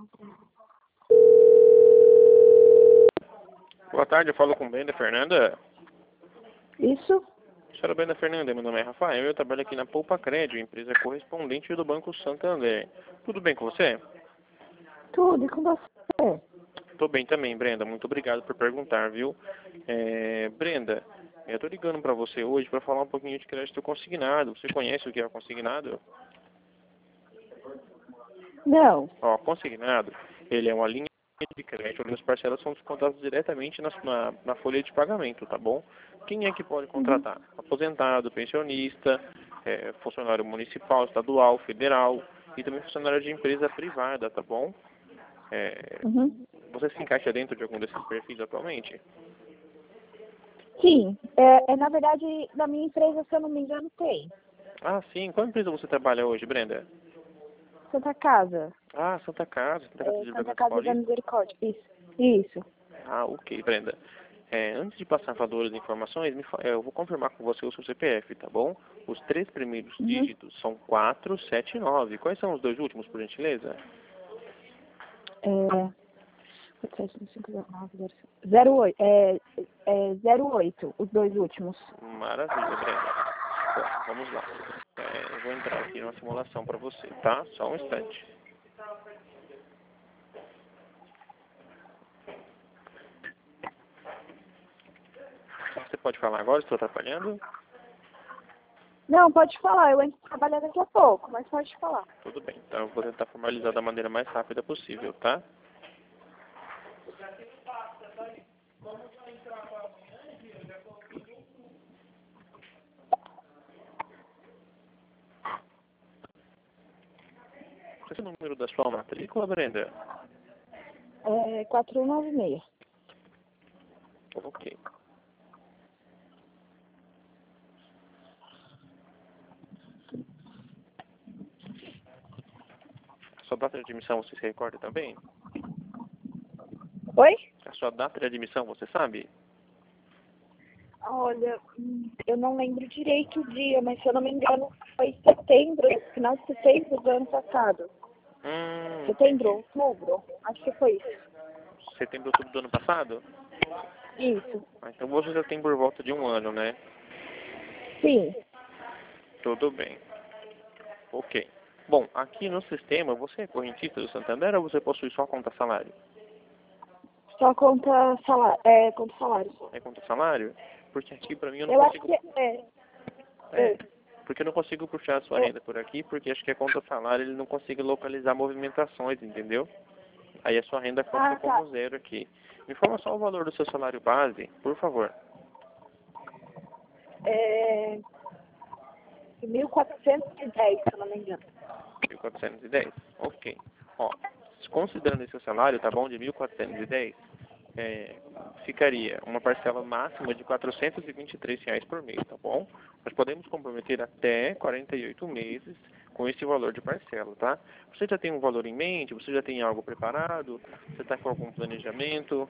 Boa tarde, eu falo com Brenda Fernanda. Isso? Senhora Brenda Fernanda, meu nome é Rafael, eu trabalho aqui na Poupa Crédito, empresa correspondente do Banco Santander. Tudo bem com você? Tudo, e com você? Tô bem também, Brenda, muito obrigado por perguntar, viu? Brenda, eu tô ligando para você hoje para falar um pouquinho de crédito consignado. Você conhece o que é consignado? Não. Ó, consignado, ele é uma linha de crédito onde as parcelas são descontadas diretamente na folha de pagamento, tá bom? Quem é que pode contratar? Aposentado, pensionista, funcionário municipal, estadual, federal e também funcionário de empresa privada, tá bom? Você se encaixa dentro de algum desses perfis atualmente? Sim, na verdade, na minha empresa, se eu não me engano, tem. Ah, sim. Qual empresa você trabalha hoje, Brenda? Santa Casa. Ah, Santa Casa de Santa Bragança Casa da Paulista. Misericórdia. Isso. Ah, ok, Brenda. Antes de passar valores e informações, eu vou confirmar com você o seu CPF, tá bom? Os 3 primeiros dígitos são 479. Quais são os 2 últimos, por gentileza? 08, os 2 últimos. Maravilha, Brenda. Bom, vamos lá. Eu vou entrar aqui numa simulação para você, tá? Só um instante. Você pode falar agora? Estou atrapalhando? Não, pode falar, eu entro trabalhar daqui a pouco, mas pode falar. Tudo bem. Então eu vou tentar formalizar da maneira mais rápida possível, tá? Esse é o número da sua matrícula, Brenda? 4196. Ok. A sua data de admissão você se recorda também? Oi? A sua data de admissão você sabe? Olha, eu não lembro direito o dia, mas se eu não me engano foi setembro, final de setembro do ano passado. Setembro, outubro, acho que foi isso. Setembro, outubro do ano passado? Isso. Ah, então você já tem por volta de 1 ano, né? Sim. Tudo bem. Ok. Bom, aqui no sistema, você é correntista do Santander ou você possui só conta salário? Só conta salário, conta salário. É conta salário? Porque aqui pra mim eu não Eu acho consigo... que é. Porque eu não consigo puxar a sua renda por aqui, porque acho que a conta salário ele não consegue localizar movimentações, entendeu? Aí a sua renda conta como zero aqui. Me informa só o valor do seu salário base, por favor. 1.410, se eu não me engano. 1.410? Ok. Ó, considerando esse seu salário, tá bom, de 1.410, ficaria uma parcela máxima de R$ 423 por mês, tá bom? Nós podemos comprometer até 48 meses com esse valor de parcela, tá? Você já tem um valor em mente? Você já tem algo preparado? Você está com algum planejamento?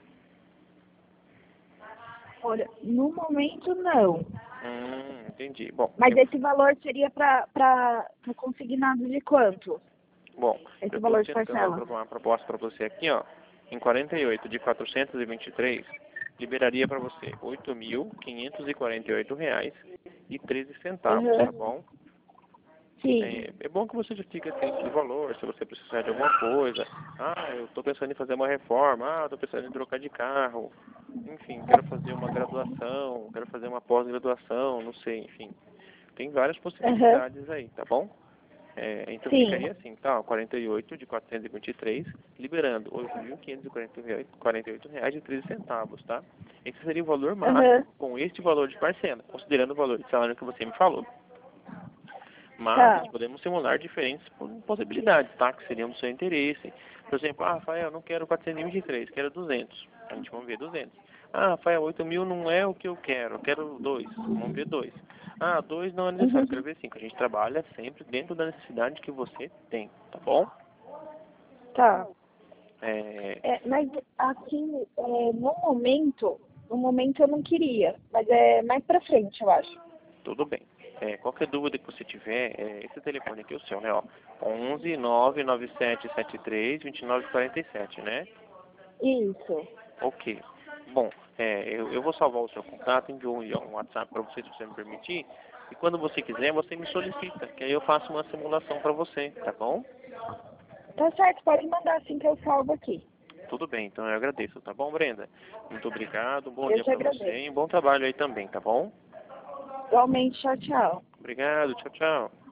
Olha, no momento não. Entendi. Bom, Mas esse valor seria para consignado de quanto? Bom, Esse eu estou valor de tentando parcela. aprovar uma proposta para você aqui, ó. Em 48 de 423, liberaria para você R$ 8.548,13, tá bom? Sim. É bom que você já fique atento do valor, se você precisar de alguma coisa. Ah, eu estou pensando em fazer uma reforma. Ah, estou pensando em trocar de carro. Enfim, quero fazer uma graduação, quero fazer uma pós-graduação, não sei, enfim. Tem várias possibilidades aí, tá bom? Então Sim. ficaria assim, tá? 48 de 423, liberando R$ 8.548,13, tá? Esse seria o valor máximo com este valor de parcela, considerando o valor de salário que você me falou. Mas nós podemos simular diferentes possibilidades, tá? Que seriam do seu interesse. Por exemplo, Rafael, não quero 423, quero 200. A gente vamos ver 200. Rafael, 8.000 não é o que eu quero 2. Vamos ver 2. 2 não é necessário, quero ver 5. A gente trabalha sempre dentro da necessidade que você tem, tá bom? Tá. Mas assim, no momento eu não queria, mas é mais pra frente, eu acho. Tudo bem. qualquer dúvida que você tiver, esse telefone aqui é o seu, né? Ó, 11 99773 2947, né? Isso. Ok. Bom, eu vou salvar o seu contato, envio um WhatsApp para você, se você me permitir. E quando você quiser, você me solicita, que aí eu faço uma simulação para você, tá bom? Tá certo, pode mandar assim que eu salvo aqui. Tudo bem, então eu agradeço, tá bom, Brenda? Muito obrigado, bom Eu dia te para você agradeço. e bom trabalho aí também, tá bom? Igualmente, tchau, tchau. Obrigado, tchau, tchau.